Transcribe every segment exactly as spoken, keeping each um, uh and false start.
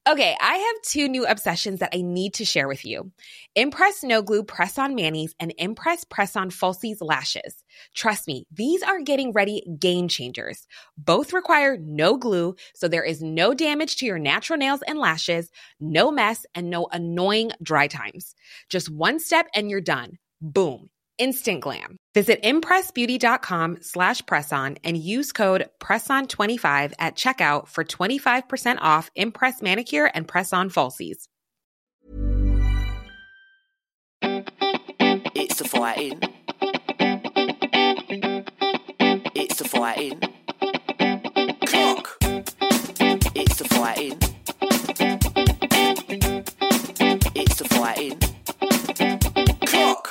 Okay, I have two new obsessions that I need to share with you. Impress No Glue Press-On Manis and Impress Press-On Falsies Lashes. Trust me, these are getting ready game changers. Both require no glue, so there is no damage to your natural nails and lashes, no mess, and no annoying dry times. Just one step and you're done. Boom. Instant glam. Visit impressbeauty.com slash presson and use code presson twenty-five at checkout for twenty-five percent off Impress Manicure and Press-On Falsies. It's the fighting. It's the fighting. Clock. It's the fighting. It's the fighting. Clock.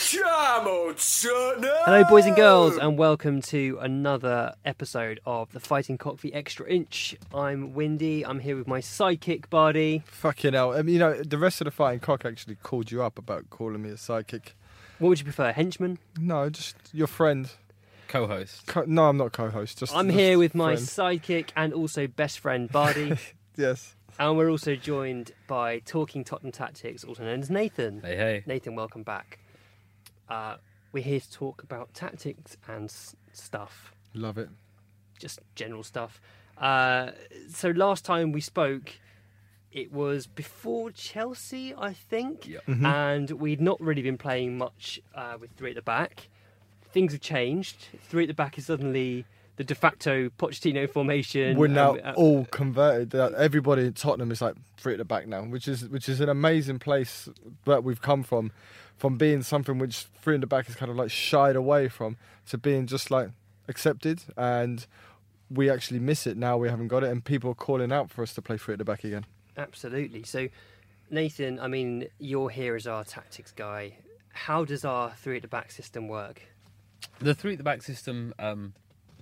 Hello, boys and girls, and welcome to another episode of the Fighting Cock, the Extra Inch. I'm Windy. I'm here with my sidekick, Bardi. Fucking hell. I mean, you know, the rest of the Fighting Cock actually called you up about calling me a sidekick. What would you prefer, henchman? No, just your friend. Co-host. Co- no, I'm not co-host. Just I'm just here with my friend. sidekick and also best friend, Bardi. Yes. And we're also joined by Talking Tottenham Tactics, also known as Nathan. Hey, hey. Nathan, welcome back. Uh, we're here to talk about tactics and s- stuff. Love it. Just general stuff. Uh, so last time we spoke, it was before Chelsea, I think. Yep. Mm-hmm. And we'd not really been playing much uh, with three at the back. Things have changed. Three at the back is suddenly the de facto Pochettino formation. We're now Um, uh, all converted. Uh, Everybody in Tottenham is like three at the back now, which is which is an amazing place that we've come from, from being something which three at the back is kind of like shied away from, to being just like accepted, and we actually miss it now. We haven't got it, and people are calling out for us to play three at the back again. Absolutely. So, Nathan, I mean, you're here as our tactics guy. How does our three at the back system work? The three at the back system um,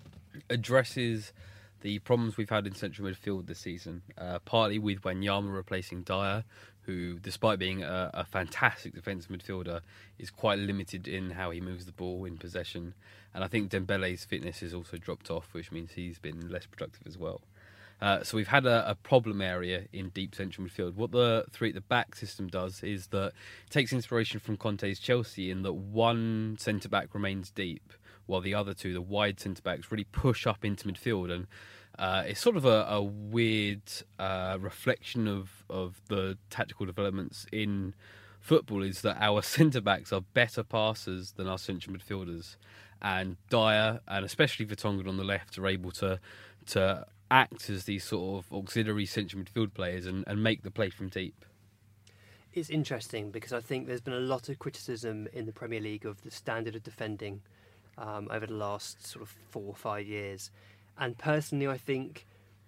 addresses the problems we've had in central midfield this season, uh, partly with Wanyama replacing Dyer, who, despite being a, a fantastic defensive midfielder, is quite limited in how he moves the ball in possession. And I think Dembele's fitness has also dropped off, which means he's been less productive as well. Uh, so we've had a, a problem area in deep central midfield. What the three at the back system does is that it takes inspiration from Conte's Chelsea, in that one centre-back remains deep, while the other two, the wide centre-backs, really push up into midfield. And uh, it's sort of a, a weird uh, reflection of, of the tactical developments in football, is that our centre-backs are better passers than our central midfielders. And Dyer, and especially Vertonghen on the left, are able to to act as these sort of auxiliary central midfield players and, and make the play from deep. It's interesting because I think there's been a lot of criticism in the Premier League of the standard of defending um, over the last sort of four or five years. And personally, I think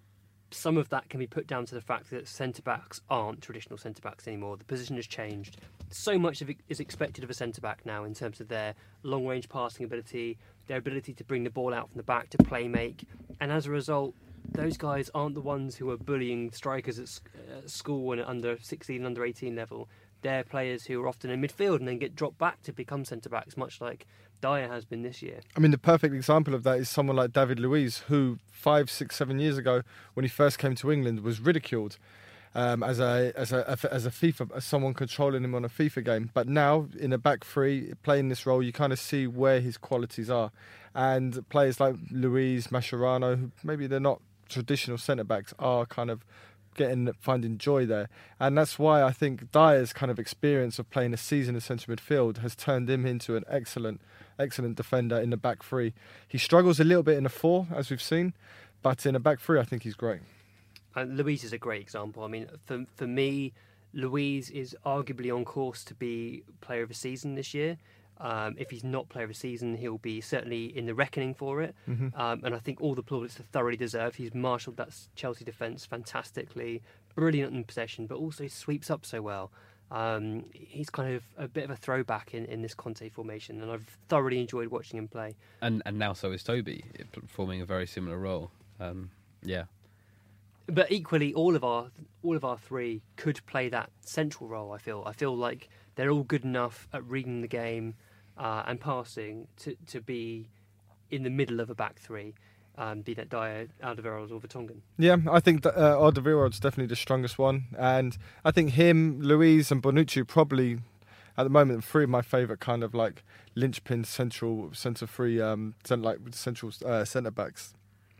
some of that can be put down to the fact that centre-backs aren't traditional centre-backs anymore. The position has changed. So much of it is expected of a centre-back now in terms of their long-range passing ability, their ability to bring the ball out from the back to play make. And as a result, those guys aren't the ones who are bullying strikers at uh, school and at under sixteen, under eighteen level. They're players who are often in midfield and then get dropped back to become centre-backs, much like Dyer has been this year. I mean, the perfect example of that is someone like David Luiz, who five, six, seven years ago, when he first came to England, was ridiculed um, as a as a as a FIFA, as someone controlling him on a FIFA game. But now, in a back three, playing this role, you kind of see where his qualities are. And players like Luiz, Mascherano, who maybe they're not traditional centre backs, are kind of getting finding joy there. And that's why I think Dyer's kind of experience of playing a season in central midfield has turned him into an excellent excellent defender in the back three. He struggles a little bit in the four, as we've seen, but in a back three I think he's great. And Luiz is a great example. I mean, for for me, Luiz is arguably on course to be player of the season this year. Um, if he's not player of the season, he'll be certainly in the reckoning for it. Mm-hmm. Um, and I think all the plaudits are thoroughly deserved. He's marshalled that Chelsea defence fantastically, brilliant in possession, but also sweeps up so well. Um, he's kind of a bit of a throwback in, in this Conte formation, and I've thoroughly enjoyed watching him play. And and now so is Toby, performing a very similar role. Um, yeah. But equally, all of our all of our three could play that central role. I feel. I feel like they're all good enough at reading the game uh, and passing to to be in the middle of a back three. um, be that Dyer, Alderweireld or Vertonghen. Yeah, I think that uh, Alderweireld's definitely the strongest one, and I think him, Luiz, and Bonucci probably at the moment three of my favourite kind of like linchpin central centre free um cent- like central uh, centre backs.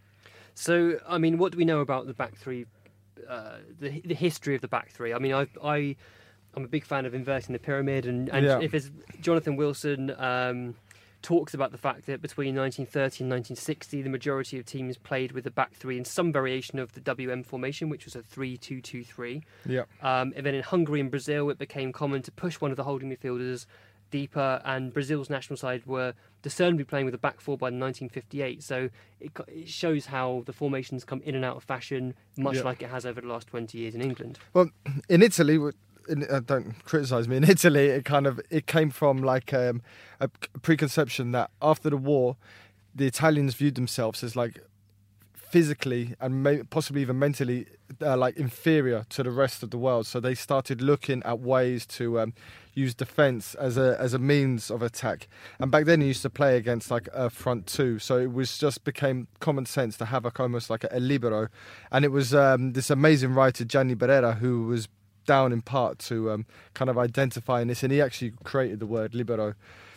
So, I mean, what do we know about the back three? Uh, the the history of the back three. I mean, I I I'm a big fan of inverting the pyramid, and, and Yeah. if it's Jonathan Wilson um, talks about the fact that between nineteen thirty and nineteen sixty, the majority of teams played with the back three in some variation of the W M formation, which was a three two two three. Yeah, Um, and then in Hungary and Brazil, it became common to push one of the holding midfielders deeper, and Brazil's national side were discernibly playing with a back four by nineteen fifty-eight. So it, co- it shows how the formations come in and out of fashion, much Yeah. like it has over the last twenty years in England. well, in Italy. In, uh, don't criticise me. In Italy, it kind of it came from like um, a preconception that after the war, the Italians viewed themselves as like physically and may, possibly even mentally uh, like inferior to the rest of the world. So they started looking at ways to um, use defence as a as a means of attack. And back then, you used to play against like a front two, so it was just became common sense to have like almost like a, a libero. And it was um, this amazing writer Gianni Barrera who was down in part to um, kind of identifying this, and he actually created the word libero.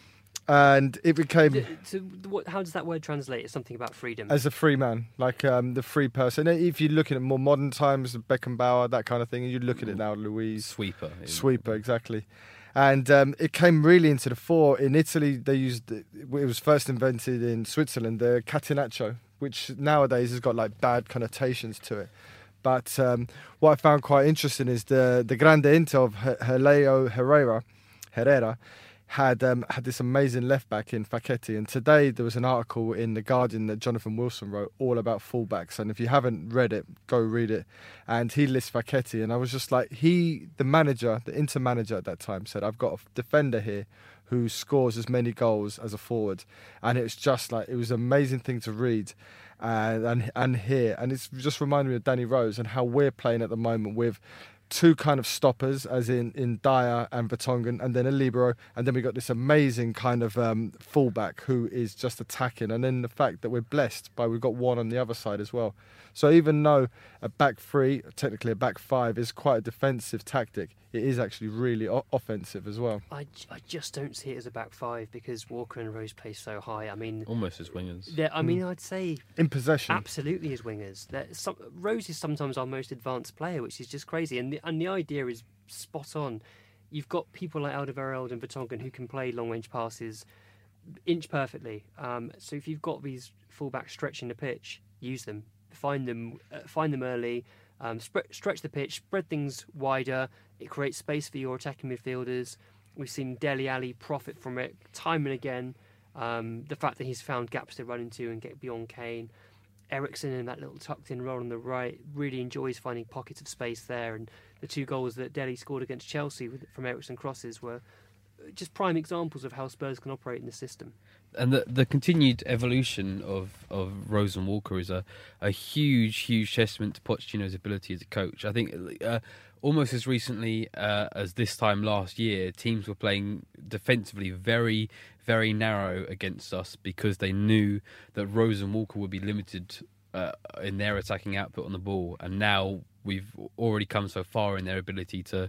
And it became D- So, what, how does that word translate? It's something about freedom. as a free man, like um, the free person. If you're looking at more modern times, Beckenbauer, that kind of thing, and you look at it now, Louise. Sweeper. Sweeper, exactly. And um, it came really into the fore. In Italy, they used, it was first invented in Switzerland, the catenaccio, which nowadays has got like bad connotations to it. But um, what I found quite interesting is the, the Grande Inter of Helio Herrera, Herrera had um, had this amazing left back in Facchetti, and today there was an article in The Guardian that Jonathan Wilson wrote all about fullbacks, and if you haven't read it, go read it. And he lists Facchetti, and I was just like, he, the manager, the Inter manager at that time, said, I've got a defender here who scores as many goals as a forward, and it's just like, it was an amazing thing to read and and, and hear, and it's just reminded me of Danny Rose and how we're playing at the moment with two kind of stoppers, as in, in Dyer and Vertonghen, and then a libero, and then we got this amazing kind of um, fullback who is just attacking, and then the fact that we're blessed by we've got one on the other side as well. So even though a back three, technically a back five, is quite a defensive tactic, it is actually really o- offensive as well. I, j- I just don't see it as a back five because Walker and Rose play so high. I mean, Almost as wingers. they're- I mean, I'd say In possession. absolutely as wingers. They're Some, Rose is sometimes our most advanced player, which is just crazy. And the, and the idea is spot on. You've got people like Alderweireld and Vertonghen who can play long-range passes inch perfectly. Um, so if you've got these fullbacks stretching the pitch, use them. Find them, uh, find them early. Um, sp- stretch the pitch, spread things wider. It creates space for your attacking midfielders. We've seen Dele Alli profit from it time and again. Um, the fact that he's found gaps to run into and get beyond Kane. Eriksen in that little tucked-in role on the right really enjoys finding pockets of space there. And the two goals that Dele scored against Chelsea with, from Eriksen crosses were just prime examples of how Spurs can operate in the system. And the the continued evolution of, of Rose and Walker is a, a huge, huge testament to Pochettino's ability as a coach. I think uh, almost as recently uh, as this time last year, teams were playing defensively very, very narrow against us because they knew that Rose and Walker would be limited uh, in their attacking output on the ball. And now we've already come so far in their ability to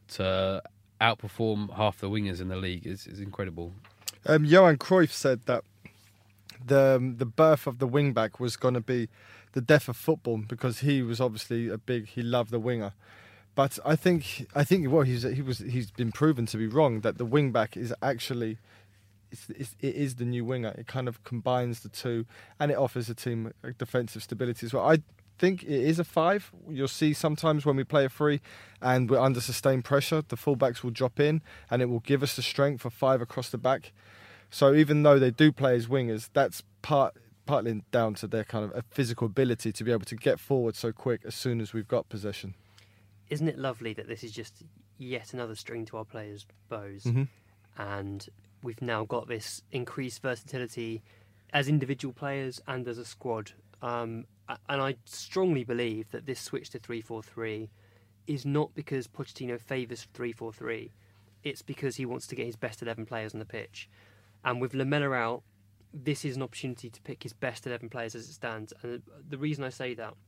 to outperform half the wingers in the league. Is is incredible. Um, Johan Cruyff said that the um, the birth of the wing back was going to be the death of football because he was obviously a big he loved the winger, but I think I think well he's he was he's been proven to be wrong that the wing back is actually it's, it's, it is the new winger. It kind of combines the two and it offers a team a defensive stability as well. I think it is a five. You'll see sometimes when we play a three and we're under sustained pressure, the fullbacks will drop in and it will give us the strength for five across the back. So even though they do play as wingers, that's part partly down to their kind of a physical ability to be able to get forward so quick as soon as we've got possession. Isn't it lovely that this is just yet another string to our players' bows? Mm-hmm. And we've now got this increased versatility as individual players and as a squad. Um, and I strongly believe that this switch to three four three is not because Pochettino favours three four three. It's because he wants to get his best eleven players on the pitch. And with Lamela out, this is an opportunity to pick his best eleven players as it stands. And the reason I say that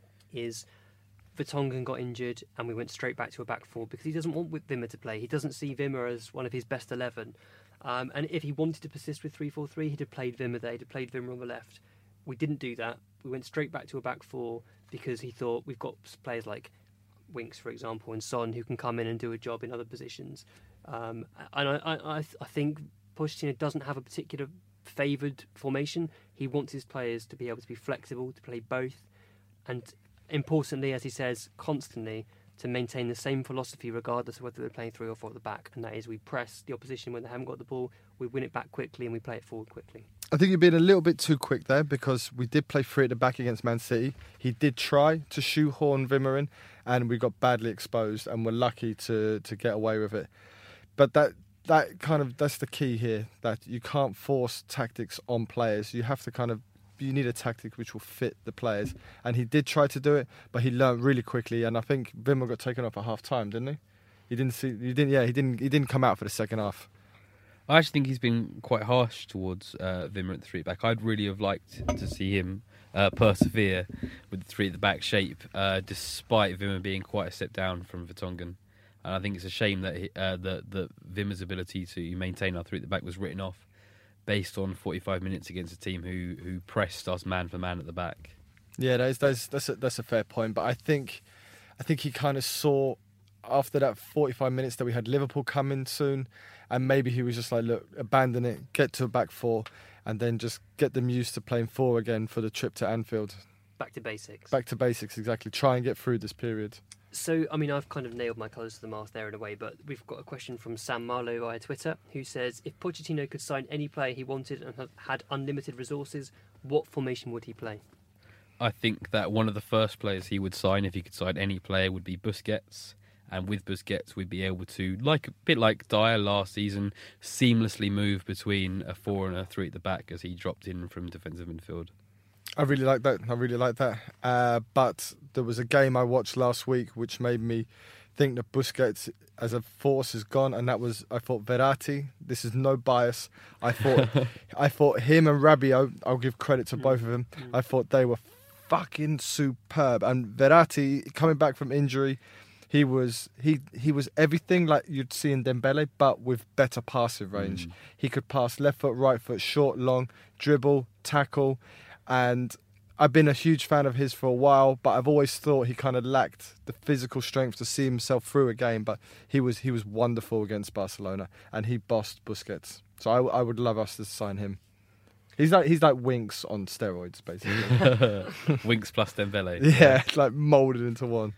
is Vertonghen got injured and we went straight back to a back four because he doesn't want Wimmer to play. He doesn't see Wimmer as one of his best eleven. Um, and if he wanted to persist with three four three, he'd have played Wimmer there, he'd have played Wimmer on the left. We didn't do that. We went straight back to a back four because he thought we've got players like Winks, for example, and Son who can come in and do a job in other positions. Um, and I, I, I think Pochettino doesn't have a particular favoured formation. He wants his players to be able to be flexible, to play both, and importantly, as he says constantly, to maintain the same philosophy regardless of whether they're playing three or four at the back, and that is we press the opposition when they haven't got the ball, we win it back quickly and we play it forward quickly. I think you're being a little bit too quick there because we did play three at the back against Man City. He did try to shoehorn Wimmer in and we got badly exposed and we're lucky to, to get away with it. But that that kind of that's the key here, that you can't force tactics on players. You have to kind of you need a tactic which will fit the players. And he did try to do it, but he learned really quickly. And I think Wimmer got taken off at half time, didn't he? He didn't see. He didn't. Yeah, he didn't. He didn't come out for the second half. I actually think he's been quite harsh towards uh, Wimmer at the three at the back. I'd really have liked to see him uh, persevere with the three at the back shape, uh, despite Wimmer being quite a step down from Vertonghen. And I think it's a shame that he, uh, that that Wimmer's ability to maintain our three at the back was written off based on forty-five minutes against a team who who pressed us man for man at the back. Yeah, that's that's that's a, that's a fair point. But I think I think he kind of saw after that forty-five minutes that we had Liverpool coming soon, and maybe he was just like, look, abandon it, get to a back four, and then just get them used to playing four again for the trip to Anfield. Back to basics. Back to basics, exactly. Try and get through this period. So, I mean, I've kind of nailed my colours to the mast there in a way, but we've got a question from Sam Marlowe via Twitter, who says, if Pochettino could sign any player he wanted and had unlimited resources, what formation would he play? I think that one of the first players he would sign, if he could sign any player, would be Busquets. And with Busquets, we'd be able to, like a bit like Dyer last season, seamlessly move between a four and a three at the back as he dropped in from defensive midfield. I really like that. I really like that. Uh, but there was a game I watched last week which made me think that Busquets as a force is gone, and that was I thought Verratti. This is no bias. I thought I thought him and Rabiot. I'll give credit to both of them. I thought they were fucking superb. And Verratti coming back from injury, he was he he was everything like you'd see in Dembele, but with better passing range. Mm. He could pass left foot, right foot, short, long, dribble, tackle. And I've been a huge fan of his for a while, but I've always thought he kind of lacked the physical strength to see himself through a game. But he was he was wonderful against Barcelona, and he bossed Busquets. So I, I would love us to sign him. He's like he's like Winks on steroids, basically. Winks plus Dembele. Yeah, it's like moulded into one.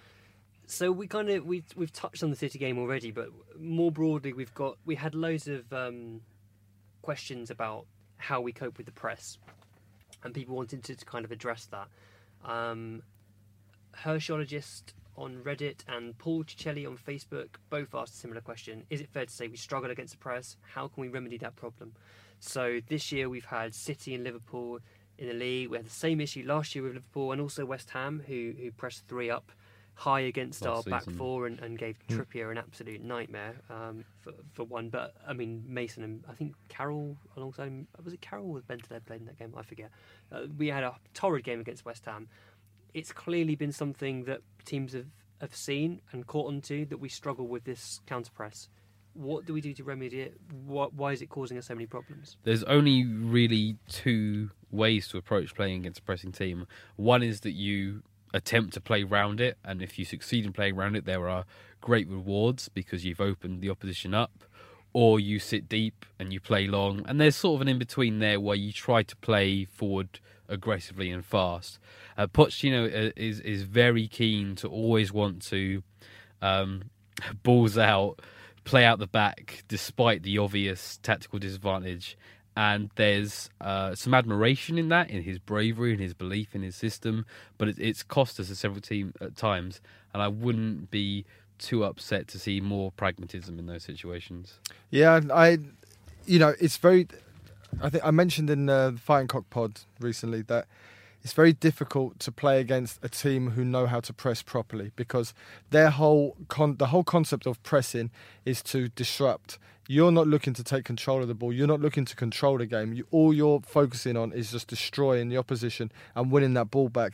So we kind of we we've touched on the City game already, but more broadly, we've got we had loads of um, questions about how we cope with the press. And people wanted to, to kind of address that. Um, Herschologist on Reddit and Paul Cicelli on Facebook both asked a similar question. Is it fair to say we struggle against the press? How can we remedy that problem? So this year we've had City and Liverpool in the league. We had the same issue last year with Liverpool and also West Ham, who who pressed three up high against Last our season. back four and, and gave Trippier an absolute nightmare um, for, for one. But, I mean, Mason and I think Carroll alongside him, was it Carroll with Bentaleb played in that game? I forget. Uh, we had a torrid game against West Ham. It's clearly been something that teams have, have seen and caught onto, that we struggle with this counter-press. What do we do to remedy it? What, why is it causing us so many problems? There's only really two ways to approach playing against a pressing team. One is that you attempt to play round it, and if you succeed in playing around it, there are great rewards because you've opened the opposition up. Or you sit deep and you play long, and there's sort of an in-between there where you try to play forward aggressively and fast. Uh, Pochettino is is very keen to always want to um, balls out, play out the back despite the obvious tactical disadvantage. And there's uh, some admiration in that, in his bravery and his belief in his system, but it, it's cost us several team, uh, times, and I wouldn't be too upset to see more pragmatism in those situations. Yeah, I, you know, it's very. I think I mentioned in the Fighting Cock pod recently that it's very difficult to play against a team who know how to press properly because their whole con- the whole concept of pressing is to disrupt. you're not looking to take control of the ball. You're not looking to control the game. You, all you're focusing on is just destroying the opposition and winning that ball back.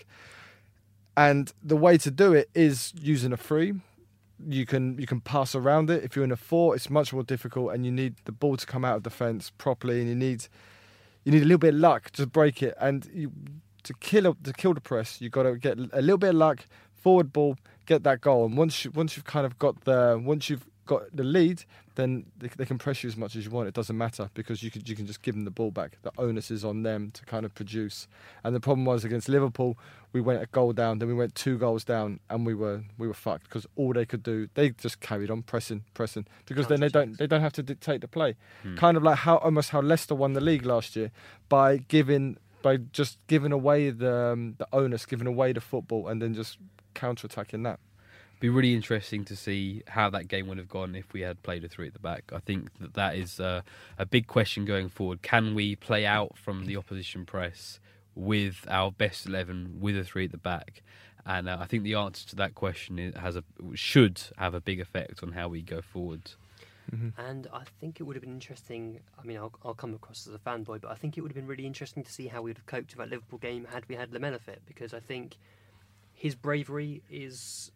And the way to do it is using a free. You can you can pass around it. If you're in a four, it's much more difficult, and you need the ball to come out of defence properly, and you need you need a little bit of luck to break it. And you, to kill to kill the press, you've got to get a little bit of luck, forward ball, get that goal. And once you, once you've kind of got the once you've got the lead, then they, they can press you as much as you want. It doesn't matter because you can you can just give them the ball back. The onus is on them to kind of produce. And the problem was against Liverpool, we went a goal down, then we went two goals down, and we were we were fucked because all they could do, they just carried on pressing, pressing because then they don't they don't have to dictate the play. Hmm. Kind of like how almost how Leicester won the league last year by giving by just giving away the um, the onus, giving away the football, and then just counter-attacking that. Be really interesting to see how that game would have gone if we had played a three at the back. I think that that is uh, a big question going forward. Can we play out from the opposition press with our best eleven with a three at the back? And uh, I think the answer to that question is, has a should have a big effect on how we go forward. Mm-hmm. And I think it would have been interesting. I mean, I'll, I'll come across as a fanboy, but I think it would have been really interesting to see how we would have coped with that Liverpool game had we had Lamela fit, because I think his bravery is.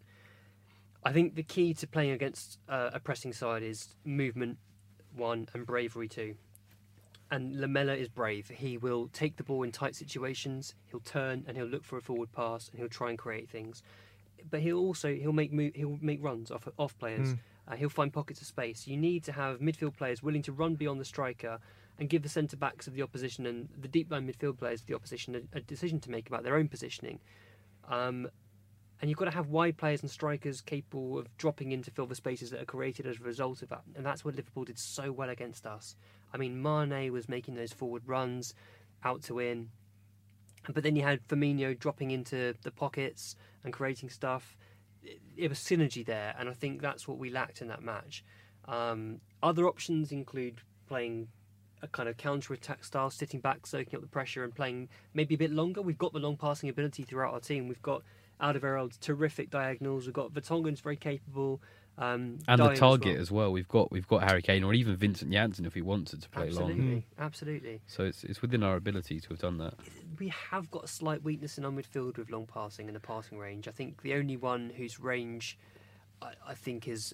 I think the key to playing against uh, a pressing side is movement, one, and bravery, two. And Lamela is brave. He will take the ball in tight situations, he'll turn and he'll look for a forward pass and he'll try and create things. But he'll also he'll make move, he'll make runs off off players. Mm. Uh, he'll find pockets of space. You need to have midfield players willing to run beyond the striker and give the centre backs of the opposition and the deep line midfield players of the opposition a, a decision to make about their own positioning. Um, And you've got to have wide players and strikers capable of dropping in to fill the spaces that are created as a result of that. And that's what Liverpool did so well against us. I mean, Mane was making those forward runs out to in. But then you had Firmino dropping into the pockets and creating stuff. It was synergy there. And I think that's what we lacked in that match. Um, other options include playing a kind of counter-attack style, sitting back, soaking up the pressure and playing maybe a bit longer. We've got the long passing ability throughout our team. We've got Alderweireld's terrific diagonals. We've got Vertonghen's very capable, um, and the Dyer target as as well. as well. We've got we've got Harry Kane or even Vincent Janssen if he wanted to play absolutely, long. Absolutely, So it's it's within our ability to have done that. We have got a slight weakness in our midfield with long passing and the passing range. I think the only one whose range I, I think is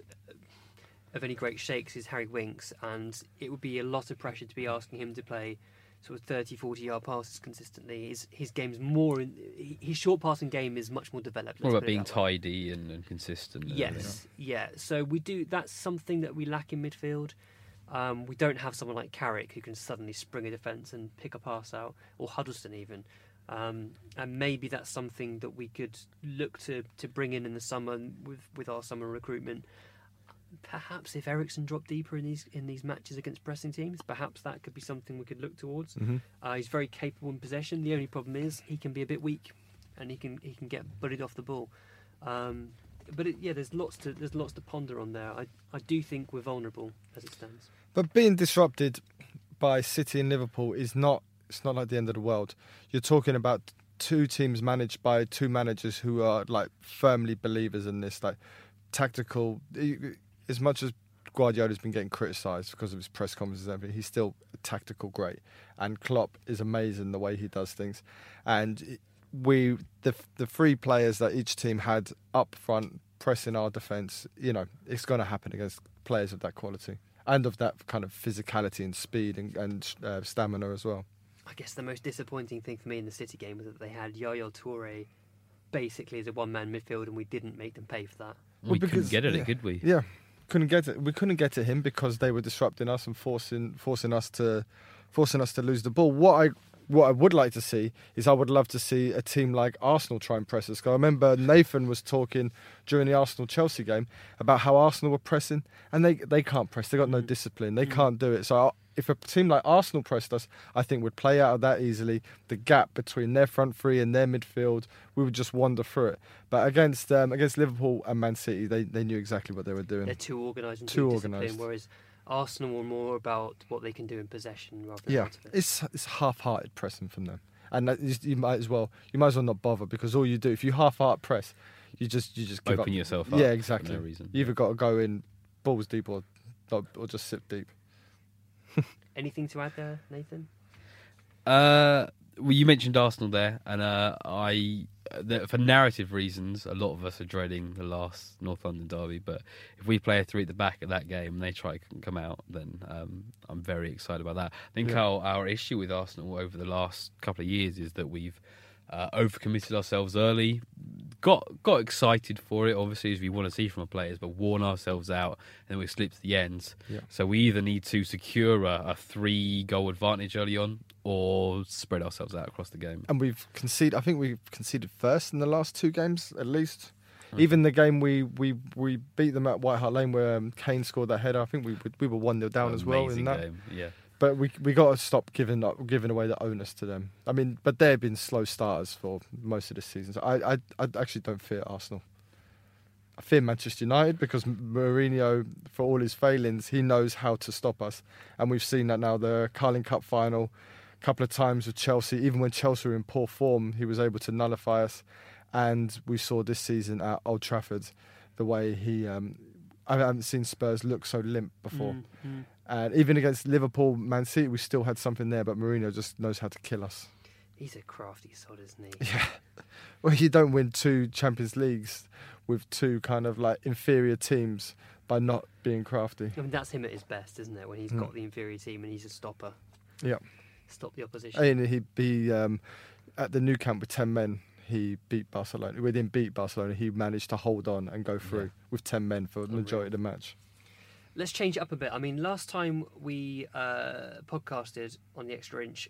of any great shakes is Harry Winks, and it would be a lot of pressure to be asking him to play sort of thirty, forty yard passes consistently. His his game's more in, his short passing game is much more developed. More about being tidy and, and consistent. And yes, everything. yeah. So we do. That's something that we lack in midfield. Um, we don't have someone like Carrick who can suddenly spring a defence and pick a pass out, or Huddleston even. Um, and maybe that's something that we could look to, to bring in in the summer with with our summer recruitment. Perhaps if Eriksen dropped deeper in these in these matches against pressing teams, perhaps that could be something we could look towards. Mm-hmm. Uh, he's very capable in possession. The only problem is he can be a bit weak, and he can he can get bullied off the ball. Um, but it, yeah, there's lots to there's lots to ponder on there. I I do think we're vulnerable as it stands. But being disrupted by City and Liverpool is not it's not like the end of the world. You're talking about two teams managed by two managers who are like firmly believers in this, like tactical. As much as Guardiola's been getting criticised because of his press conferences and everything, he's still a tactical great. And Klopp is amazing the way he does things. And we, the the three players that each team had up front pressing our defence, you know, it's going to happen against players of that quality and of that kind of physicality and speed and, and uh, stamina as well. I guess the most disappointing thing for me in the City game was that they had Yaya Toure basically as a one-man midfield, and we didn't make them pay for that. We well, because, couldn't get at yeah, it, could we? Yeah. Couldn't get it. We couldn't get at him because they were disrupting us and forcing forcing us to forcing us to lose the ball. What I what I would like to see is I would love to see a team like Arsenal try and press us. I remember Nathan was talking during the Arsenal-Chelsea game about how Arsenal were pressing, and they they can't press. They got no discipline. They can't do it. So if a team like Arsenal pressed us, I think we'd play out of that easily. The gap between their front three and their midfield, we would just wander through it. But against um, against Liverpool and Man City, they, they knew exactly what they were doing. They're too organised and too too organised. disciplined, whereas Arsenal were more about what they can do in possession rather than Yeah, out of it. it's it's half-hearted pressing from them, and that is, you might as well you might as well not bother, because all you do if you half-heart press, you just you just give Open up. yourself up. Yeah, exactly. For no reason. You either got to go in balls deep or or just sit deep. Anything to add there, Nathan? Uh, well, you mentioned Arsenal there, and uh, I, the, for narrative reasons, a lot of us are dreading the last North London derby. But if we play a three at the back at that game and they try to come out, then um, I'm very excited about that. I think Yeah. our, our issue with Arsenal over the last couple of years is that we've uh, overcommitted ourselves early, got got excited for it, obviously, as we want to see from our players, but worn ourselves out, and then we slipped to the ends. Yeah. So we either need to secure a, a three-goal advantage early on, or spread ourselves out across the game. And we've conceded. I think we've conceded first in the last two games, at least. Okay. Even the game we, we, we beat them at White Hart Lane, where um, Kane scored that header. I think we we were one nil down as well in Amazing that. game, yeah. But we we got to stop giving up, giving away the onus to them. I mean, but they've been slow starters for most of the season. So I, I I actually don't fear Arsenal. I fear Manchester United because Mourinho, for all his failings, he knows how to stop us, and we've seen that now. The Carling Cup final, a couple of times with Chelsea. Even when Chelsea were in poor form, he was able to nullify us, and we saw this season at Old Trafford the way he. Um, I haven't seen Spurs look so limp before. Mm-hmm. And even against Liverpool, Man City, we still had something there, but Mourinho just knows how to kill us. He's a crafty sod, isn't he? Yeah. Well, you don't win two Champions Leagues with two kind of like inferior teams by not being crafty. I mean, that's him at his best, isn't it? When he's Mm. got the inferior team and he's a stopper. Yeah. Stop the opposition. And he, he um, at the Nou Camp with ten men, he beat Barcelona. We didn't beat Barcelona. He managed to hold on and go through Yeah. with ten men for the majority of the match. Let's change it up a bit. I mean, last time we uh, podcasted on the Extra Inch,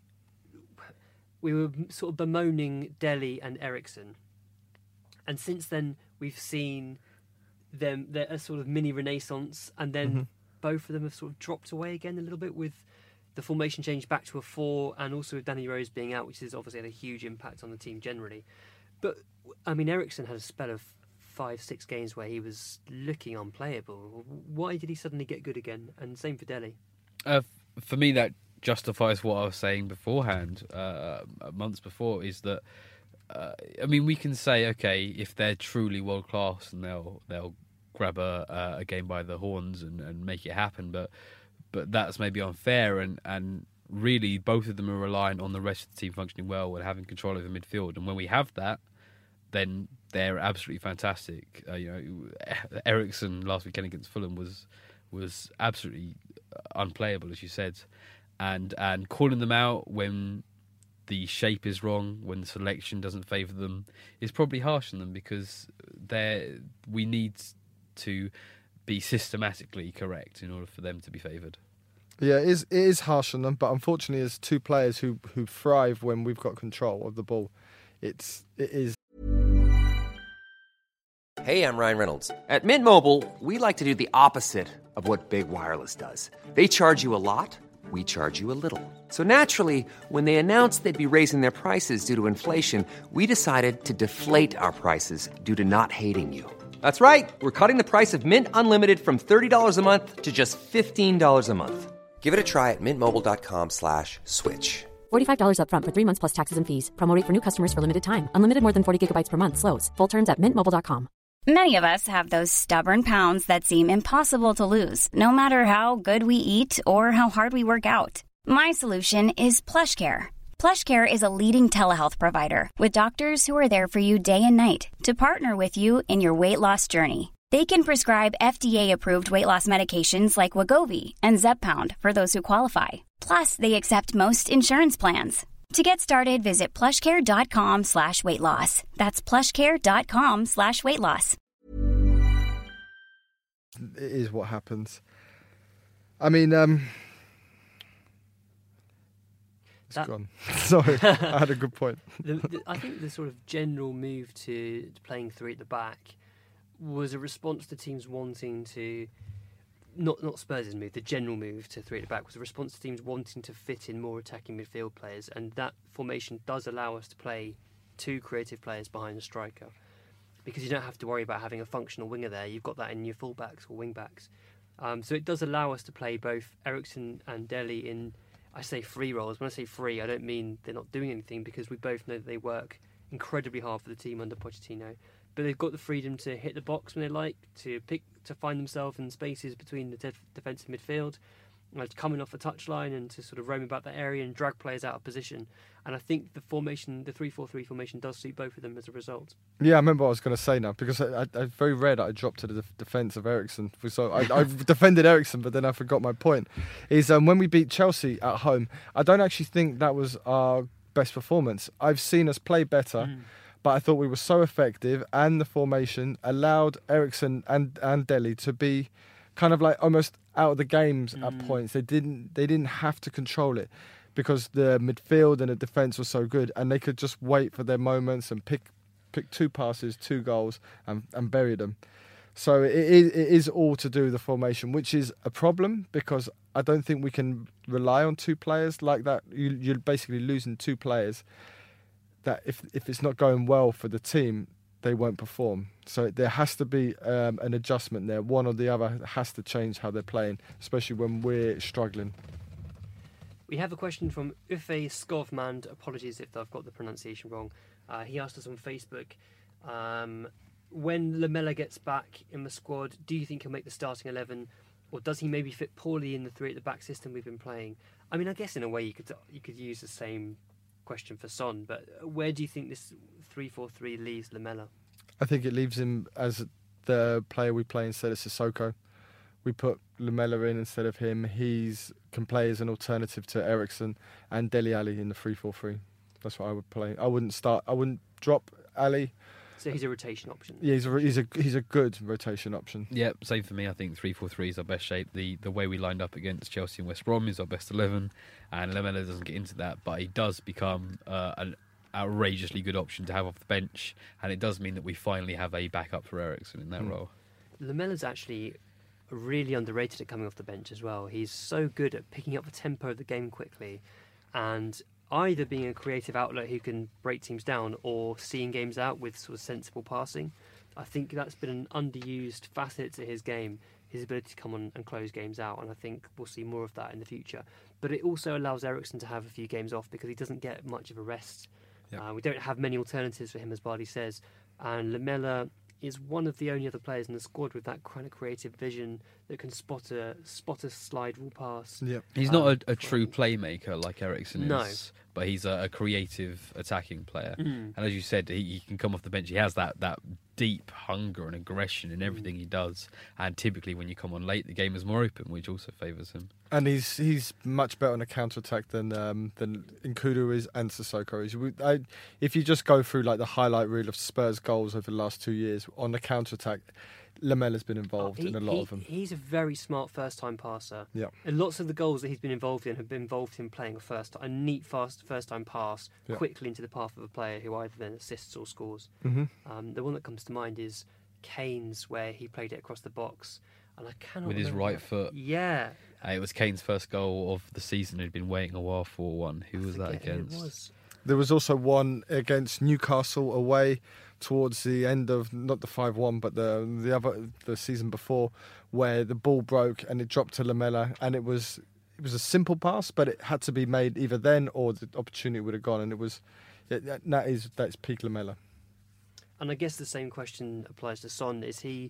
we were sort of bemoaning Dele and Eriksen. And since then, we've seen them, they're a sort of mini renaissance, and then Mm-hmm. both of them have sort of dropped away again a little bit with the formation change back to a four, and also with Danny Rose being out, which has obviously had a huge impact on the team generally. But, I mean, Eriksen had a spell of five, six games where he was looking unplayable. Why did he suddenly get good again? And same for Dele. Uh, for me, that justifies what I was saying beforehand, uh, months before, is that, uh, I mean, we can say, okay, if they're truly world class and they'll they'll grab a, uh, a game by the horns and, and make it happen, but but that's maybe unfair, and, and really both of them are reliant on the rest of the team functioning well and having control over midfield. And when we have that, then they're absolutely fantastic. Uh, you know, Eriksen last weekend against Fulham was was absolutely unplayable, as you said, and and calling them out when the shape is wrong, when the selection doesn't favour them, is probably harsh on them, because they we need to be systematically correct in order for them to be favoured. Yeah, it is, it is harsh on them, but unfortunately, as two players who, who thrive when we've got control of the ball, it's it is. Hey, I'm Ryan Reynolds. At Mint Mobile, we like to do the opposite of what Big Wireless does. They charge you a lot, we charge you a little. So naturally, when they announced they'd be raising their prices due to inflation, we decided to deflate our prices due to not hating you. That's right. We're cutting the price of Mint Unlimited from thirty dollars a month to just fifteen dollars a month. Give it a try at mintmobile.com slash switch. forty-five dollars up front for three months plus taxes and fees. Promo rate for new customers for limited time. Unlimited more than forty gigabytes per month slows. Full terms at mint mobile dot com. Many of us have those stubborn pounds that seem impossible to lose, no matter how good we eat or how hard we work out. My solution is PlushCare. PlushCare is a leading telehealth provider with doctors who are there for you day and night to partner with you in your weight loss journey. They can prescribe F D A-approved weight loss medications like Wegovy and Zepbound for those who qualify. Plus, they accept most insurance plans. To get started, visit plushcare.com slash weight loss. That's plushcare.com slash weight loss. It is what happens. I mean, um, it's That- gone. Sorry, I had a good point. the, the, I think the sort of general move to, to playing three at the back was a response to teams wanting to, not not Spurs' move, the general move to three at the back was a response to teams wanting to fit in more attacking midfield players, and that formation does allow us to play two creative players behind a striker, because you don't have to worry about having a functional winger there. You've got that in your fullbacks or wing-backs. Um, so it does allow us to play both Eriksen and Dele in, I say free roles. When I say free, I don't mean they're not doing anything, because we both know that they work incredibly hard for the team under Pochettino. But they've got the freedom to hit the box when they like, to pick, to find themselves in spaces between the def- defensive midfield, like coming off the touchline and to sort of roam about that area and drag players out of position. And I think the formation, the three four three formation, does suit both of them as a result. Yeah, I remember what I was going to say now, because I, I, I very rare that I dropped to the def- defence of Eriksen. So I, I defended Eriksen, but then I forgot my point. Is um, when we beat Chelsea at home, I don't actually think that was our best performance. I've seen us play better, mm. but I thought we were so effective, and the formation allowed Eriksen and and Dele to be kind of like almost out of the games mm. at points. They didn't they didn't have to control it, because the midfield and the defence was so good, and they could just wait for their moments and pick pick two passes, two goals, and, and bury them. So it is, it is all to do with the formation, which is a problem, because I don't think we can rely on two players like that. You, you're basically losing two players that if if it's not going well for the team, they won't perform. So there has to be um, an adjustment there. One or the other has to change how they're playing, especially when we're struggling. We have a question from Uffe Skovmand. Apologies if I've got the pronunciation wrong. Uh, he asked us on Facebook, um, when Lamela gets back in the squad, do you think he'll make the starting eleven, or does he maybe fit poorly in the three at the back system we've been playing? I mean, I guess in a way you could you could use the same question for Son, but where do you think this three four three leaves Lamela? I think it leaves him as the player we play instead of Sissoko. We put Lamela in instead of him. He's can play as an alternative to Eriksen and Dele Alli in the three four three. That's what I would play. I wouldn't start. I wouldn't drop Ali. So he's a rotation option. Yeah, he's a he's a he's a good rotation option. Yeah, same for me. I think three four three is our best shape. The the way we lined up against Chelsea and West Brom is our best eleven, and Lamela doesn't get into that, but he does become uh, an outrageously good option to have off the bench, and it does mean that we finally have a backup for Eriksen in that mm. role. Lamela's actually really underrated at coming off the bench as well. He's so good at picking up the tempo of the game quickly, and either being a creative outlet who can break teams down, or seeing games out with sort of sensible passing. I think that's been an underused facet to his game, his ability to come on and close games out, and I think we'll see more of that in the future. But it also allows Eriksen to have a few games off, because he doesn't get much of a rest. Yep. Uh, we don't have many alternatives for him, as Bardi says, and Lamela is one of the only other players in the squad with that kind of creative vision that can spot a spot a slide rule pass. Yep. He's um, not a, a true playmaker like Eriksen no. is, but he's a, a creative attacking player. Mm. And as you said, he, he can come off the bench. He has that, that deep hunger and aggression in everything mm. he does. And typically when you come on late, the game is more open, which also favours him. And he's he's much better on a counter attack than um, than Nkudu is and Sissoko is. We, I, if you just go through like the highlight reel of Spurs goals over the last two years on the counter attack, Lamela's been involved oh, he, in a lot he, of them. He's a very smart first-time passer. Yeah, and lots of the goals that he's been involved in have been involved in playing a first, a neat, fast first-time pass yeah. quickly into the path of a player who either then assists or scores. Mm-hmm. Um, the one that comes to mind is Kane's, where he played it across the box, and I cannot with his right that. foot. Yeah, uh, it was Kane's first goal of the season. He'd been waiting a while for one. Who was that against? Who it was. There was also one against Newcastle away towards the end of not the five one but the the other the season before, where the ball broke and it dropped to Lamela, and it was it was a simple pass, but it had to be made either then or the opportunity would have gone, and it was yeah, that is that's peak Lamela. And I guess the same question applies to Son. Is he?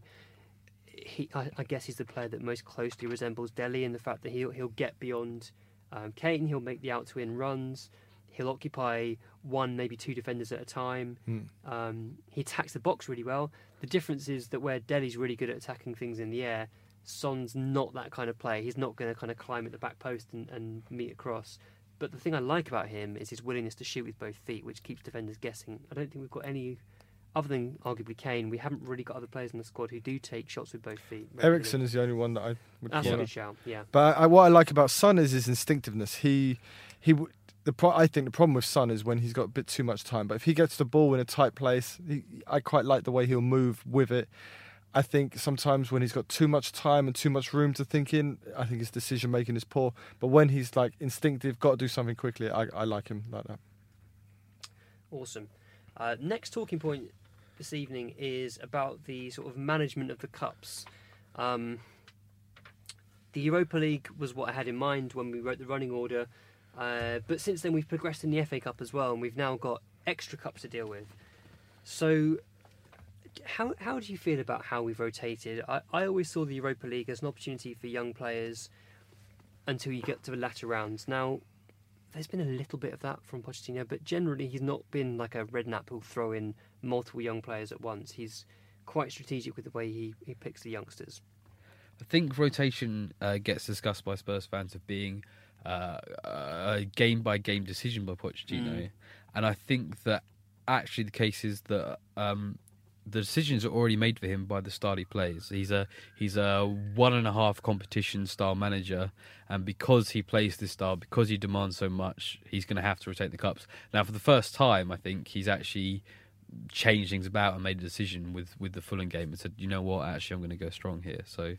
He, I, I guess he's the player that most closely resembles Dele in the fact that he'll he'll get beyond um, Kane. He'll make the out to in runs. He'll occupy one, maybe two defenders at a time. Mm. Um, he attacks the box really well. The difference is that where Dele's really good at attacking things in the air, Son's not that kind of player. He's not going to kind of climb at the back post and, and meet across. But the thing I like about him is his willingness to shoot with both feet, which keeps defenders guessing. I don't think we've got any, other than arguably Kane, we haven't really got other players in the squad who do take shots with both feet. Eriksen is the only one that I would. That's wanna. a good shout, yeah. But I, what I like about Son is his instinctiveness. He, he, the pro, I think the problem with Son is when he's got a bit too much time. But if he gets the ball in a tight place, he, I quite like the way he'll move with it. I think sometimes when he's got too much time and too much room to think in, I think his decision making is poor. But when he's like instinctive, got to do something quickly, I, I like him like that. Awesome. Uh, next talking point this evening is about the sort of management of the cups. Um, the Europa League was what I had in mind when we wrote the running order, uh, but since then we've progressed in the F A Cup as well, and we've now got extra cups to deal with. So how how do you feel about how we've rotated? I, I always saw the Europa League as an opportunity for young players until you get to the latter rounds. Now, there's been a little bit of that from Pochettino, but generally he's not been like a Redknapp who'll throw in multiple young players at once. He's quite strategic with the way he, he picks the youngsters. I think rotation uh, gets discussed by Spurs fans of being uh, a game-by-game decision by Pochettino. Mm. And I think that actually the case is that um, the decisions are already made for him by the style he plays. He's a he's a one-and-a-half competition style manager, and because he plays this style, because he demands so much, he's going to have to rotate the cups. Now, for the first time, I think he's actually changed things about and made a decision with, with the Fulham game and said, you know what, actually I'm going to go strong here. So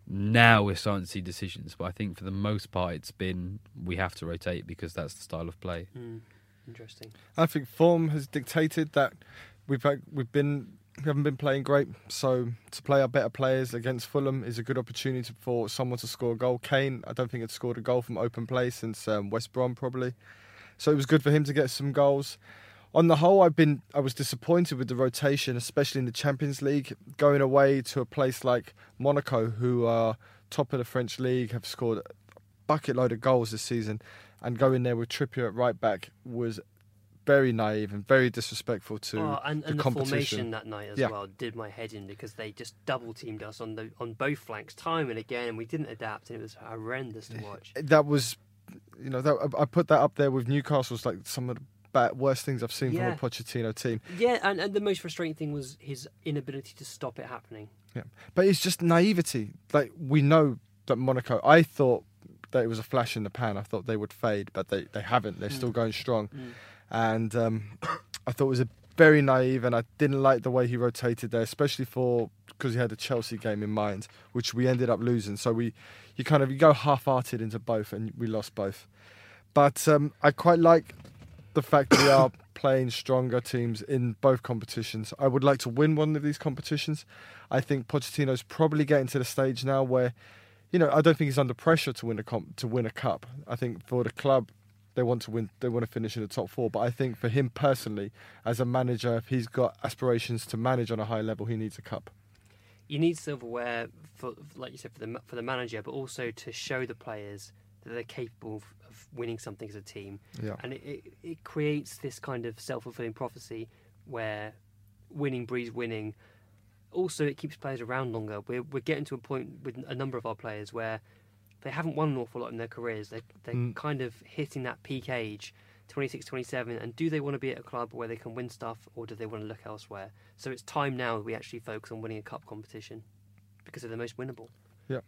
now we're starting to see decisions, but I think for the most part it's been we have to rotate because that's the style of play. Mm, interesting. I think form has dictated that we've we've been we haven't been playing great, so to play our better players against Fulham is a good opportunity for someone to score a goal. Kane, I don't think had scored a goal from open play since um, West Brom probably, so it was good for him to get some goals. On the whole, I've been I was disappointed with the rotation, especially in the Champions League. Going away to a place like Monaco, who are top of the French league, have scored a bucket load of goals this season, and going there with Trippier at right back was very naive and very disrespectful to oh, and, the and the competition. formation that night as yeah. well did my head in because they just double teamed us on the on both flanks time and again, and we didn't adapt, and it was horrendous to watch. That was, you know, that, I put that up there with Newcastle's like some of the bad, worst things I've seen yeah. from a Pochettino team. Yeah, and, and the most frustrating thing was his inability to stop it happening. Yeah, but it's just naivety. Like, we know that Monaco, I thought that it was a flash in the pan. I thought they would fade, but they, they haven't. They're mm. still going strong. Mm. And um, I thought it was a very naive, and I didn't like the way he rotated there, especially for because he had the Chelsea game in mind, which we ended up losing. So we, you kind of you go half-hearted into both, and we lost both. But um, I quite like the fact that we are playing stronger teams in both competitions. I would like to win one of these competitions. I think Pochettino's probably getting to the stage now where, you know, I don't think he's under pressure to win a comp, to win a cup. I think for the club, they want to win. They want to finish in the top four. But I think for him personally, as a manager, if he's got aspirations to manage on a high level, he needs a cup. You need silverware, for, like you said, for the for the manager, but also to show the players that they're capable of, of winning something as a team. Yeah. And it, it, it creates this kind of self-fulfilling prophecy where winning breeds winning. Also, it keeps players around longer. We're we're getting to a point with a number of our players where they haven't won an awful lot in their careers. They, they're mm. kind of hitting that peak age, twenty-six, twenty-seven, and do they want to be at a club where they can win stuff, or do they want to look elsewhere? So it's time now we actually focus on winning a cup competition because they're the most winnable. Yeah.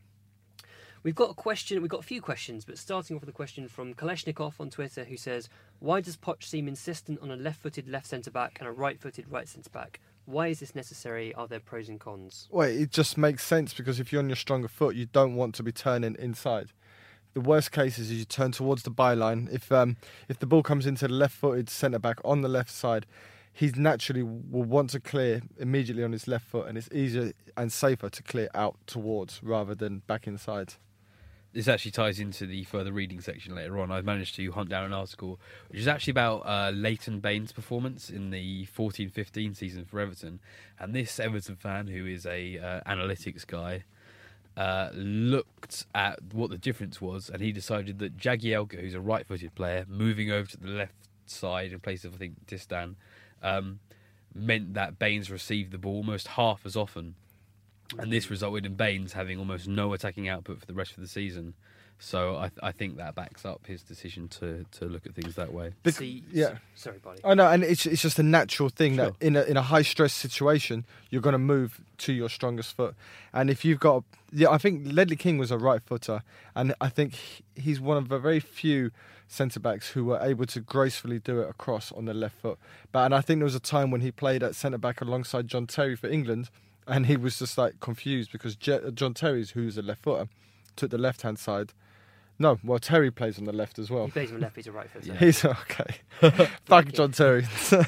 We've got a question, we've got a few questions, but starting off with a question from Kalashnikov on Twitter, who says, why does Poch seem insistent on a left-footed left centre-back and a right-footed right centre-back? Why is this necessary? Are there pros and cons? Well, it just makes sense because if you're on your stronger foot, you don't want to be turning inside. The worst case is you turn towards the byline. If um, if the ball comes into the left-footed centre-back on the left side, he naturally will want to clear immediately on his left foot, and it's easier and safer to clear out towards rather than back inside. This actually ties into the further reading section later on. I've managed to hunt down an article which is actually about uh, Leighton Baines' performance in the fourteen fifteen season for Everton. And this Everton fan, who is a uh, analytics guy, uh, looked at what the difference was, and he decided that Jagielka, who's a right-footed player, moving over to the left side in place of, I think, Distan, um, meant that Baines received the ball almost half as often. And this resulted in Baines having almost no attacking output for the rest of the season. So I, th- I think that backs up his decision to, to look at things that way. Bec- See, yeah. Sorry, buddy. I know, and it's it's just a natural thing Sure. that in a in a high stress situation you're going to move to your strongest foot. And if you've got, yeah, I think Ledley King was a right footer, and I think he's one of the very few centre backs who were able to gracefully do it across on the left foot. But and I think there was a time when he played at centre back alongside John Terry for England. And he was just like confused because Je- John Terry's, who's a left footer, took the left hand side. No, well Terry plays on the left as well. He plays on the left. He's a right footer. Yeah. He's okay. Fuck John Terry.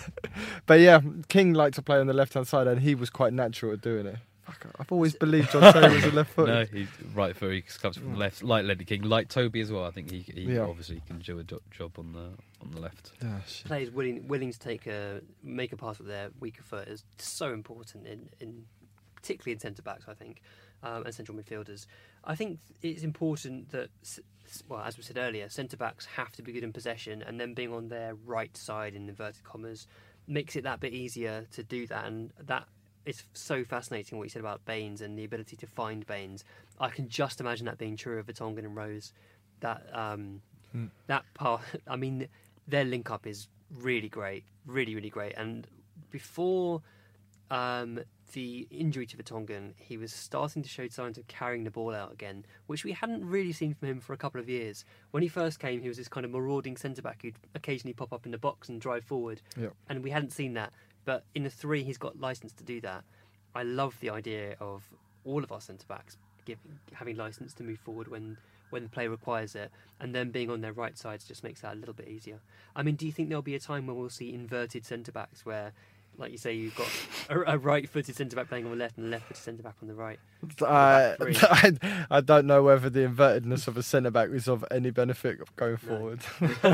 But yeah, King liked to play on the left hand side, and he was quite natural at doing it. Fuck, I've always believed John Terry was a left footer. No, he's right footer. He comes from the left, like Ledley King, like Toby as well. I think he, he Yeah. obviously can do a do- job on the on the left. Oh, shit. Players willing willing to take a make a pass with their weaker foot is so important in in particularly in centre backs, I think, um, and central midfielders. I think it's important that, well, as we said earlier, centre backs have to be good in possession, and then being on their right side in inverted commas makes it that bit easier to do that. And that is so fascinating what you said about Baines and the ability to find Baines. I can just imagine that being true of Vertonghen and Rose. That um, mm. that part, I mean, their link up is really great, really, really great. And before um, the injury to Vertonghen, he was starting to show signs of carrying the ball out again, which we hadn't really seen from him for a couple of years. When he first came, he was this kind of marauding centre-back who'd occasionally pop up in the box and drive forward. Yep. And we hadn't seen that. But in the three, he's got licence to do that. I love the idea of all of our centre-backs give, having licence to move forward when, when the play requires it, and then being on their right sides just makes that a little bit easier. I mean, do you think there'll be a time when we'll see inverted centre-backs where, like you say, you've got a, a right-footed centre-back playing on the left and a left-footed centre-back on the right? Uh, I, I don't know whether the invertedness of a centre-back is of any benefit going forward. No.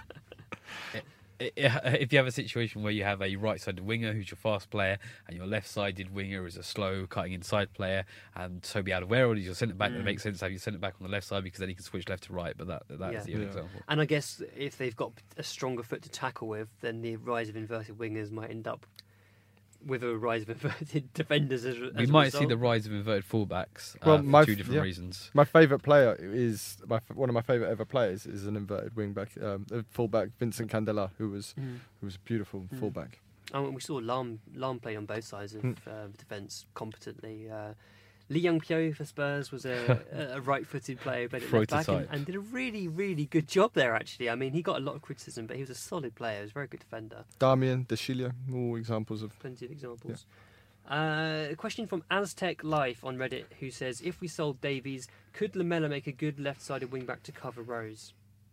If you have a situation where you have a right-sided winger who's your fast player and your left-sided winger is a slow cutting inside player, and Toby Alderweireld is your centre-back, mm. it makes sense to have your centre-back on the left side because then he can switch left to right, but that, that yeah. is the only yeah. example. And I guess if they've got a stronger foot to tackle with, then the rise of inverted wingers might end up with a rise of inverted defenders as, as we a might result. see the rise of inverted fullbacks uh, well, for my, two different yeah. reasons. My favourite player is my one of my favourite ever players is an inverted wing-back, um, full-back, Vincent Candela, who was mm. who was a beautiful mm. full-back. And we saw Lam Lam play on both sides of mm. uh, defence competently. Uh, Lee Young-pyo for Spurs was a, a right-footed player who played at left back and, and did a really, really good job there, actually. I mean, he got a lot of criticism, but he was a solid player. He was a very good defender. Damien Deschilio, all examples of... Plenty of examples. Yeah. Uh, a question from Aztec Life on Reddit, who says, if we sold Davies, could Lamela make a good left-sided wing-back to cover Rose?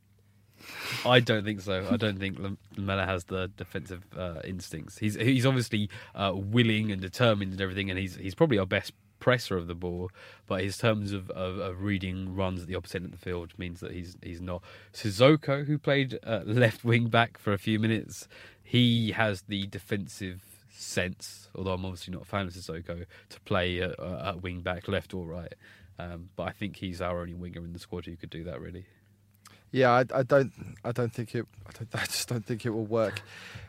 I don't think so. I don't think Lamela has the defensive uh, instincts. He's he's obviously uh, willing and determined and everything, and he's he's probably our best presser of the ball, but his terms of, of, of reading runs at the opposite end of the field means that he's he's not. Sissoko, who played uh, left wing back for a few minutes, he has the defensive sense, although I'm obviously not a fan of Sissoko, to play at, at wing back, left or right. Um, but I think he's our only winger in the squad who could do that, really. Yeah, I, I don't, I don't think it. I, don't, I just don't think it will work.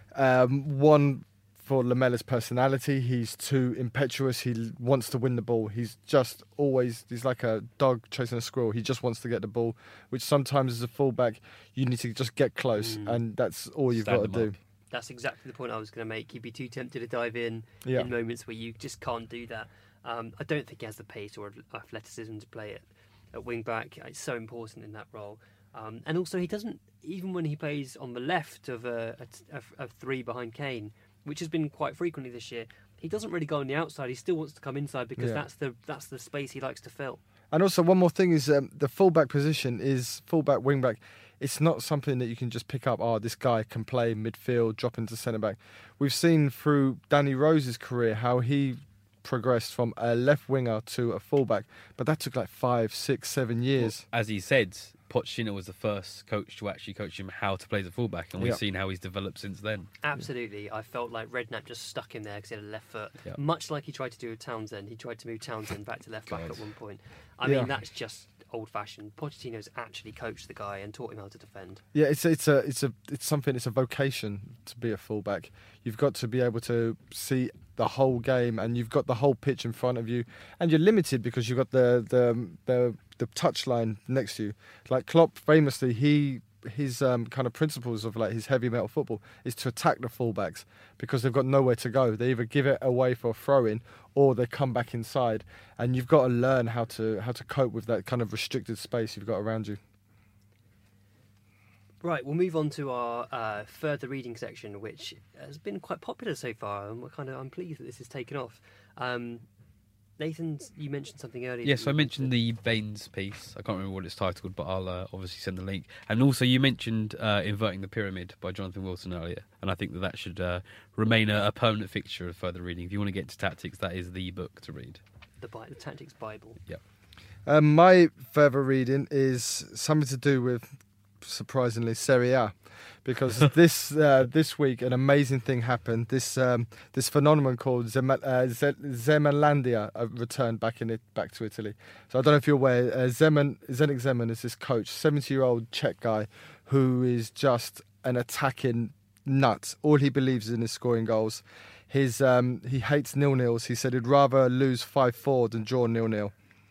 Um, one. For Lamela's personality, he's too impetuous. He wants to win the ball. He's just always, he's like a dog chasing a squirrel. He just wants to get the ball, which sometimes as a fullback, you need to just get close, mm. and that's all you've Stand got to do. Up. That's exactly the point I was going to make. You'd be too tempted to dive in yeah. in moments where you just can't do that. Um, I don't think he has the pace or athleticism to play it at wing-back. It's so important in that role. Um, and also, he doesn't, even when he plays on the left of a, a, a, a three behind Kane, which has been quite frequently this year, he doesn't really go on the outside. He still wants to come inside because yeah. that's the that's the space he likes to fill. And also, one more thing is um, the fullback position is fullback, wingback. It's not something that you can just pick up. Oh, this guy can play midfield, drop into centre back. We've seen through Danny Rose's career how he progressed from a left winger to a fullback, but that took like five, six, seven years. Well, as he said, Pochettino was the first coach to actually coach him how to play as a fullback, and we've yep. seen how he's developed since then. Absolutely. I felt like Redknapp just stuck him there because he had a left foot, yep. much like he tried to do with Townsend. He tried to move Townsend back to left back God. at one point. I yeah. mean, that's just old-fashioned. Pochettino's actually coached the guy and taught him how to defend. Yeah, it's it's a it's a it's something. It's a vocation to be a fullback. You've got to be able to see the whole game, and you've got the whole pitch in front of you, and you're limited because you've got the the the, the touchline next to you. Like Klopp, famously, he his um, kind of principles of like his heavy metal football is to attack the fullbacks because they've got nowhere to go. They either give it away for a throw-in or they come back inside, and you've got to learn how to how to cope with that kind of restricted space you've got around you. Right, we'll move on to our uh, further reading section, which has been quite popular so far, and we're kind of I'm pleased that this has taken off. Um, Nathan, you mentioned something earlier. Yes, I mentioned the Baines piece. I can't remember what it's titled, but I'll uh, obviously send the link. And also, you mentioned uh, Inverting the Pyramid by Jonathan Wilson earlier, and I think that that should uh, remain a, a permanent fixture of further reading. If you want to get into tactics, that is the book to read. The, Bi- the Tactics Bible. Yeah. Um, my further reading is something to do with surprisingly, Serie A. Because this uh, this week an amazing thing happened. This um, this phenomenon called Zem- uh, Z- Zemanlandia uh, returned back in it back to Italy. So I don't know if you're aware. Uh, Zeman Zdeněk Zeman is this coach, seventy-year-old Czech guy, who is just an attacking nut. All he believes in is scoring goals. His um, he hates nil-nils. He said he'd rather lose five four than draw nil-nil.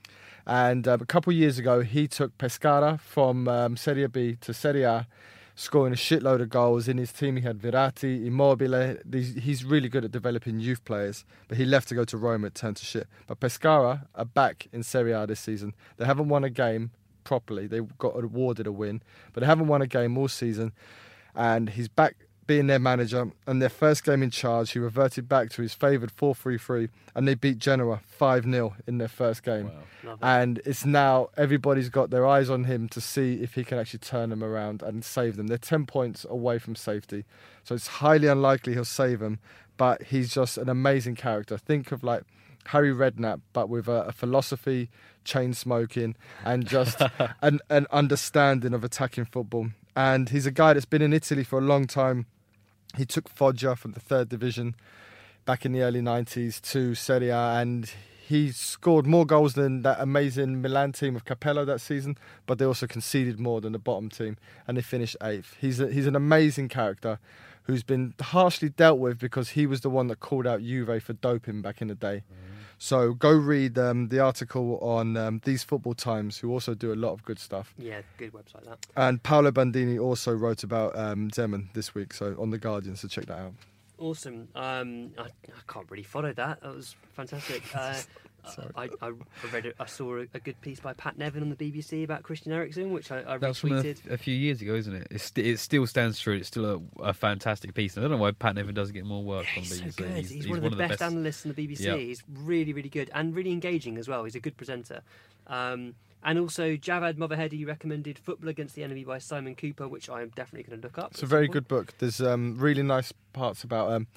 And uh, a couple of years ago, he took Pescara from um, Serie B to Serie A, scoring a shitload of goals. In his team, he had Verratti, Immobile. These, he's really good at developing youth players, but he left to go to Rome. It turned to shit. But Pescara are back in Serie A this season. They haven't won a game properly. They got awarded a win, but they haven't won a game all season. And he's back being their manager. And their first game in charge, he reverted back to his favoured four three three, and they beat Genoa five nil in their first game. Wow. And it's now everybody's got their eyes on him to see if he can actually turn them around and save them. They're ten points away from safety, so it's highly unlikely he'll save them, but he's just an amazing character. Think of like Harry Redknapp, but with a, a philosophy, chain smoking, and just an, an understanding of attacking football. And he's a guy that's been in Italy for a long time. He took Foggia from the third division back in the early nineties to Serie A, and he scored more goals than that amazing Milan team of Capello that season, but they also conceded more than the bottom team, and they finished eighth. He's a, he's an amazing character who's been harshly dealt with because he was the one that called out Juve for doping back in the day. Mm. So go read um, the article on um, These Football Times, who also do a lot of good stuff. Yeah, good website that. And Paolo Bandini also wrote about um, Zeman this week, so on The Guardian, so check that out. Awesome. Um, I, I can't really follow that. That was fantastic. Uh, I, I, I read it. I saw a, a good piece by Pat Nevin on the B B C about Christian Eriksen, which I, I That's from a, retweeted. a few years ago, isn't it? It's, it still stands true. It's still a, a fantastic piece. I don't know why Pat Nevin doesn't get more work Yeah, on he's B B C. so good. He's, He's, he's one, of the, best, analysts on the B B C. Yep. He's really, really good and really engaging as well. He's a good presenter. Um, and also, Javad Movaheadi recommended Football Against the Enemy by Simon Cooper, which I am definitely going to look up. It's a very good book. There's um, really nice parts about um,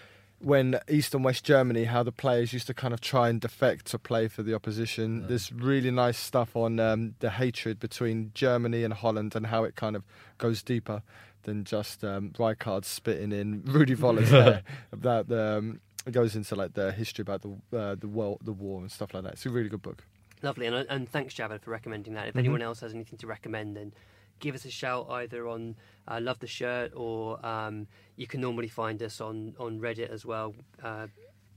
when East and West Germany, how the players used to kind of try and defect to play for the opposition. Yeah. There's really nice stuff on um, the hatred between Germany and Holland and how it kind of goes deeper than just um, Rijkaard spitting in Rudi Voller's hair. About the, um, it goes into like the history about the uh, the war, the war and stuff like that. It's a really good book. Lovely, and, and thanks, Javad, for recommending that. If mm-hmm. anyone else has anything to recommend, then give us a shout either on uh, Love the Shirt, or um, you can normally find us on, on Reddit as well uh,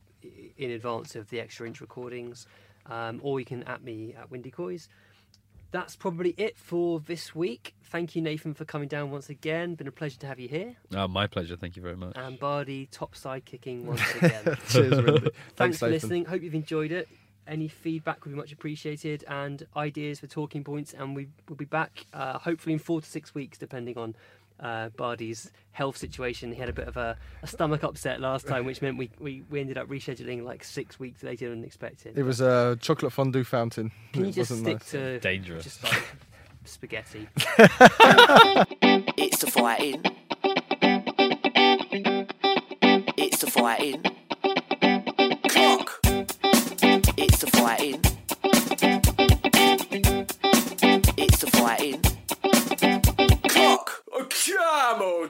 in advance of the Extra Inch recordings, um, or you can at me at Windy Coys. That's probably it for this week. Thank you, Nathan, for coming down once again. Been a pleasure to have you here. Oh, my pleasure. Thank you very much. And Bardi, top side kicking once again. Cheers, Thanks, Thanks for Nathan. listening. Hope you've enjoyed it. Any feedback would be much appreciated, and ideas for talking points, and we will be back uh, hopefully in four to six weeks, depending on uh, Bardi's health situation. He had a bit of a, a stomach upset last time, which meant we, we, we ended up rescheduling like six weeks later than expected. It was a chocolate fondue fountain. Can you it just wasn't stick nice. to Dangerous. just like spaghetti? It's the fighting. It's the fighting. Clock. It's the fighting. It's the fighting. Clock. Come on,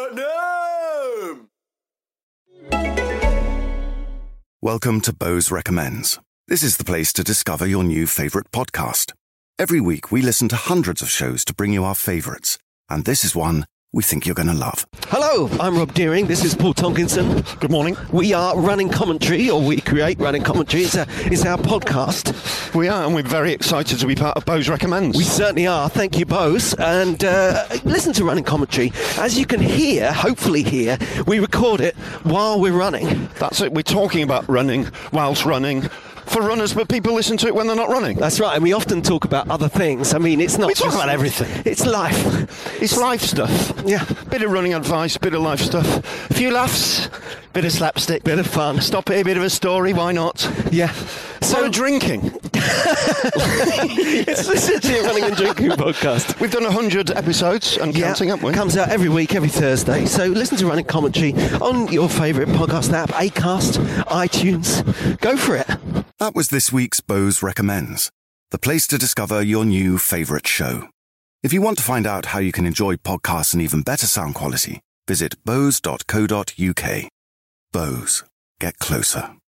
Tottenham! Welcome to Bose Recommends. This is the place to discover your new favourite podcast. Every week we listen to hundreds of shows to bring you our favourites. And this is one we think you're going to love. Hello, I'm Rob Deering. This is Paul Tonkinson. Good morning. We are Running Commentary, or we create Running Commentary. It's, a, it's our podcast. We are, and we're very excited to be part of Bose Recommends. We certainly are. Thank you, Bose. And uh, listen to Running Commentary. As you can hear, hopefully hear, we record it while we're running. That's it. We're talking about running whilst running. For runners, but people listen to it when they're not running. That's right, and we often talk about other things. I mean, it's not We talk just, about everything. It's life. It's life stuff. Yeah. Bit of running advice, bit of life stuff. A few laughs, bit of slapstick, Bit of fun. Stop it, a bit of a story, why not? Yeah. So So drinking. it's essentially a running and drinking podcast. We've done one hundred episodes and counting, haven't we? Comes out every week, every Thursday. So listen to Running Commentary on your favourite podcast app, Acast, iTunes. Go for it. That was this week's Bose Recommends, the place to discover your new favourite show. If you want to find out how you can enjoy podcasts in even better sound quality, visit bose dot co dot uk. Bose. Get closer.